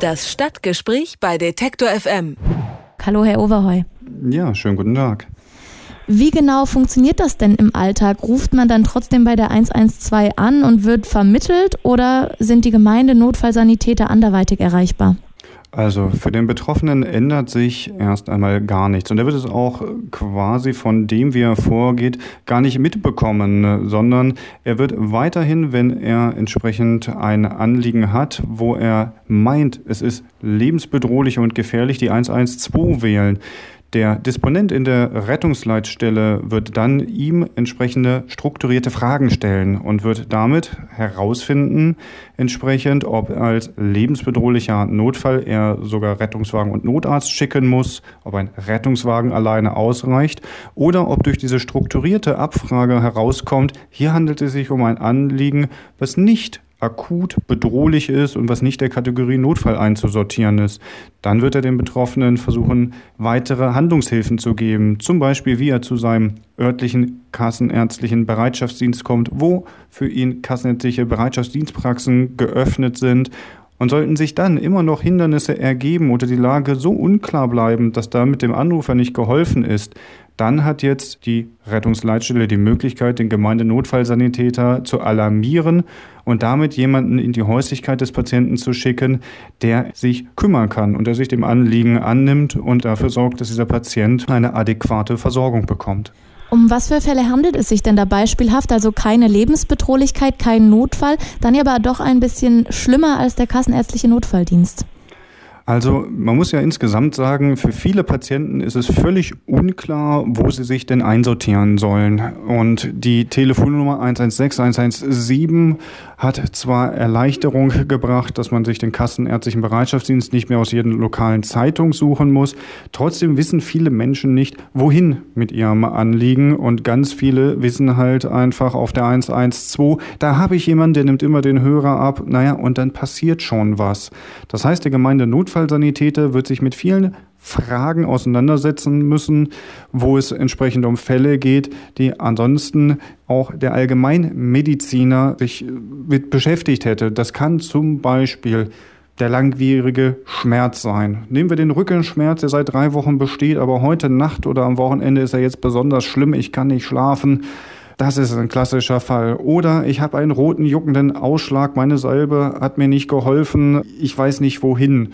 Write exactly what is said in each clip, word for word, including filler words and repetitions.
Das Stadtgespräch bei Detektor F M. Hallo, Herr Overheu. Ja, schönen guten Tag. Wie genau funktioniert das denn im Alltag? Ruft man dann trotzdem bei der eins eins zwei an und wird vermittelt oder sind die Gemeindenotfallsanitäter anderweitig erreichbar? Also für den Betroffenen ändert sich erst einmal gar nichts. Und er wird es auch quasi von dem, wie er vorgeht, gar nicht mitbekommen, sondern er wird weiterhin, wenn er entsprechend ein Anliegen hat, wo er meint, es ist lebensbedrohlich und gefährlich, die eins eins zwei wählen. Der Disponent in der Rettungsleitstelle wird dann ihm entsprechende strukturierte Fragen stellen und wird damit herausfinden, entsprechend, ob als lebensbedrohlicher Notfall er sogar Rettungswagen und Notarzt schicken muss, ob ein Rettungswagen alleine ausreicht oder ob durch diese strukturierte Abfrage herauskommt, hier handelt es sich um ein Anliegen, was nicht akut bedrohlich ist und was nicht der Kategorie Notfall einzusortieren ist. Dann wird er den Betroffenen versuchen, weitere Handlungshilfen zu geben. Zum Beispiel, wie er zu seinem örtlichen kassenärztlichen Bereitschaftsdienst kommt, wo für ihn kassenärztliche Bereitschaftsdienstpraxen geöffnet sind. Und sollten sich dann immer noch Hindernisse ergeben oder die Lage so unklar bleiben, dass da mit dem Anrufer nicht geholfen ist, dann hat jetzt die Rettungsleitstelle die Möglichkeit, den Gemeindenotfallsanitäter zu alarmieren und damit jemanden in die Häuslichkeit des Patienten zu schicken, der sich kümmern kann und der sich dem Anliegen annimmt und dafür sorgt, dass dieser Patient eine adäquate Versorgung bekommt. Um was für Fälle handelt es sich denn da beispielhaft? Also keine Lebensbedrohlichkeit, kein Notfall, dann aber doch ein bisschen schlimmer als der kassenärztliche Notfalldienst. Also man muss ja insgesamt sagen, für viele Patienten ist es völlig unklar, wo sie sich denn einsortieren sollen. Und die Telefonnummer eins eins sechs, eins eins sieben hat zwar Erleichterung gebracht, dass man sich den kassenärztlichen Bereitschaftsdienst nicht mehr aus jeder lokalen Zeitung suchen muss. Trotzdem wissen viele Menschen nicht, wohin mit ihrem Anliegen. Und ganz viele wissen halt einfach auf der eins eins zwei, da habe ich jemanden, der nimmt immer den Hörer ab. Naja, und dann passiert schon was. Das heißt, der Gemeindenotfall Notfallsanitäter wird sich mit vielen Fragen auseinandersetzen müssen, wo es entsprechend um Fälle geht, die ansonsten auch der Allgemeinmediziner sich mit beschäftigt hätte. Das kann zum Beispiel der langwierige Schmerz sein. Nehmen wir den Rückenschmerz, der seit drei Wochen besteht, aber heute Nacht oder am Wochenende ist er jetzt besonders schlimm, ich kann nicht schlafen. Das ist ein klassischer Fall. Oder ich habe einen roten, juckenden Ausschlag, meine Salbe hat mir nicht geholfen, ich weiß nicht wohin.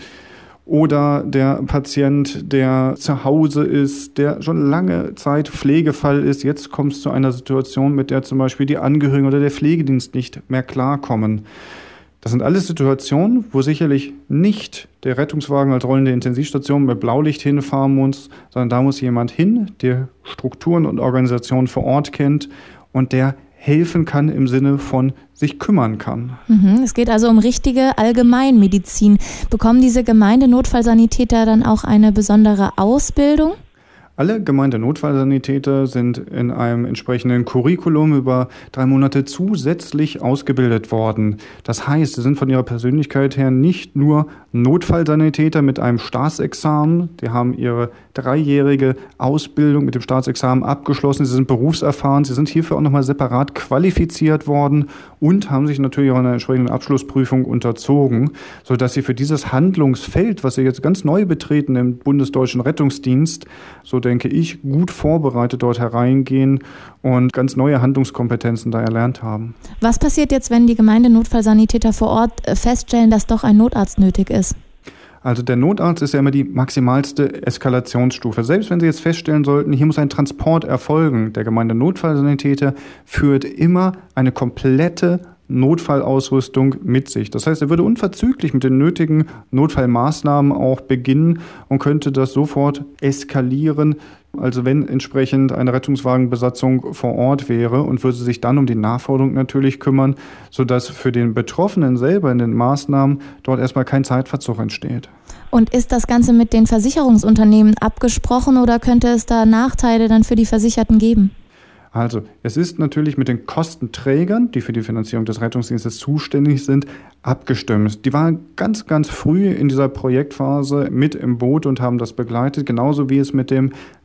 Oder der Patient, der zu Hause ist, der schon lange Zeit Pflegefall ist, jetzt kommt es zu einer Situation, mit der zum Beispiel die Angehörigen oder der Pflegedienst nicht mehr klarkommen. Das sind alles Situationen, wo sicherlich nicht der Rettungswagen als rollende Intensivstation mit Blaulicht hinfahren muss, sondern da muss jemand hin, der Strukturen und Organisationen vor Ort kennt und der helfen kann im Sinne von sich kümmern kann. Mhm, es geht also um richtige Allgemeinmedizin. Bekommen diese Gemeindenotfallsanitäter dann auch eine besondere Ausbildung? Alle Gemeindenotfallsanitäter sind in einem entsprechenden Curriculum über drei Monate zusätzlich ausgebildet worden. Das heißt, sie sind von ihrer Persönlichkeit her nicht nur Notfallsanitäter mit einem Staatsexamen. Die haben ihre dreijährige Ausbildung mit dem Staatsexamen abgeschlossen. Sie sind berufserfahren. Sie sind hierfür auch nochmal separat qualifiziert worden und haben sich natürlich auch einer entsprechenden Abschlussprüfung unterzogen, sodass sie für dieses Handlungsfeld, was sie jetzt ganz neu betreten im Bundesdeutschen Rettungsdienst, so denke ich, gut vorbereitet dort hereingehen und ganz neue Handlungskompetenzen da erlernt haben. Was passiert jetzt, wenn die Gemeindenotfallsanitäter vor Ort feststellen, dass doch ein Notarzt nötig ist? Also der Notarzt ist ja immer die maximalste Eskalationsstufe. Selbst wenn Sie jetzt feststellen sollten, hier muss ein Transport erfolgen, der Gemeindenotfallsanitäter führt immer eine komplette Notfallausrüstung mit sich. Das heißt, er würde unverzüglich mit den nötigen Notfallmaßnahmen auch beginnen und könnte das sofort eskalieren, also wenn entsprechend eine Rettungswagenbesatzung vor Ort wäre und würde sich dann um die Nachforderung natürlich kümmern, sodass für den Betroffenen selber in den Maßnahmen dort erstmal kein Zeitverzug entsteht. Und ist das Ganze mit den Versicherungsunternehmen abgesprochen oder könnte es da Nachteile dann für die Versicherten geben? Also, es ist natürlich mit den Kostenträgern, die für die Finanzierung des Rettungsdienstes zuständig sind, abgestimmt. Die waren ganz, ganz früh in dieser Projektphase mit im Boot und haben das begleitet, genauso wie es mit dem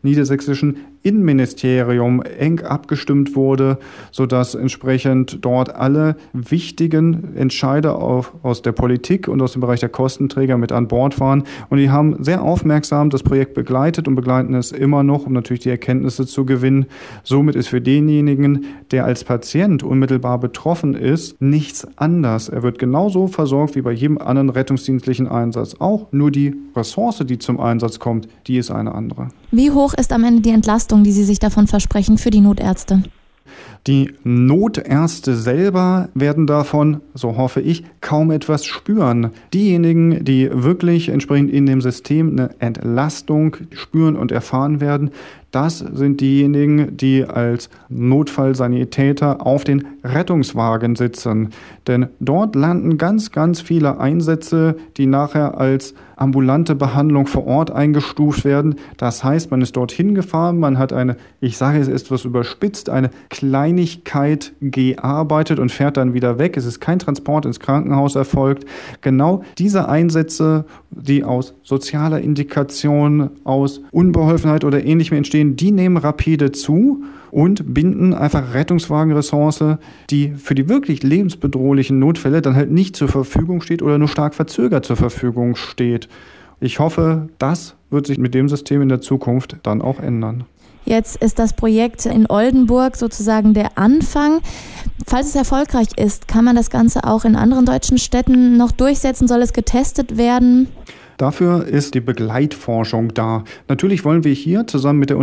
niedersächsischen Innenministerium eng abgestimmt wurde, sodass entsprechend dort alle wichtigen Entscheider auf, aus der Politik und aus dem Bereich der Kostenträger mit an Bord waren. Und die haben sehr aufmerksam das Projekt begleitet und begleiten es immer noch, um natürlich die Erkenntnisse zu gewinnen. Somit ist für denjenigen, der als Patient unmittelbar betroffen ist, nichts anders. Er wird genauso versorgt wie bei jedem anderen rettungsdienstlichen Einsatz. Auch nur die Ressource, die zum Einsatz kommt, die ist eine andere. Wie hoch ist am Ende die Entlastung, die Sie sich davon versprechen für die Notärzte? Die Notärzte selber werden davon, so hoffe ich, kaum etwas spüren. Diejenigen, die wirklich entsprechend in dem System eine Entlastung spüren und erfahren werden, das sind diejenigen, die als Notfallsanitäter auf den Rettungswagen sitzen. Denn dort landen ganz, ganz viele Einsätze, die nachher als ambulante Behandlung vor Ort eingestuft werden. Das heißt, man ist dorthin gefahren, man hat eine, ich sage es etwas überspitzt, eine Kleinigkeit gearbeitet und fährt dann wieder weg. Es ist kein Transport ins Krankenhaus erfolgt. Genau diese Einsätze, die aus sozialer Indikation, aus Unbeholfenheit oder Ähnlichem entstehen, die nehmen rapide zu und binden einfach Rettungswagenressource, die für die wirklich lebensbedrohlichen Notfälle dann halt nicht zur Verfügung steht oder nur stark verzögert zur Verfügung steht. Ich hoffe, das wird sich mit dem System in der Zukunft dann auch ändern. Jetzt ist das Projekt in Oldenburg sozusagen der Anfang. Falls es erfolgreich ist, kann man das Ganze auch in anderen deutschen Städten noch durchsetzen? Soll es getestet werden? Dafür ist die Begleitforschung da. Natürlich wollen wir hier zusammen mit der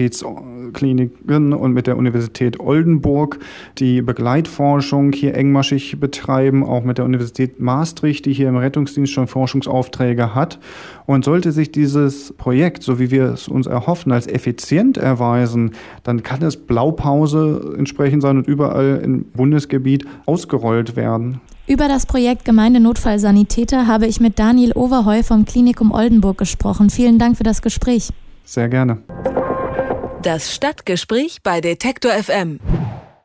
Universitätskliniken und mit der Universität Oldenburg die Begleitforschung hier engmaschig betreiben, auch mit der Universität Maastricht, die hier im Rettungsdienst schon Forschungsaufträge hat. Und sollte sich dieses Projekt, so wie wir es uns erhoffen, als effizient erweisen, dann kann es Blaupause entsprechend sein und überall im Bundesgebiet ausgerollt werden. Über das Projekt Gemeindenotfallsanitäter habe ich mit Daniel Overheu vom Klinikum Oldenburg gesprochen. Vielen Dank für das Gespräch. Sehr gerne. Das Stadtgespräch bei Detektor F M.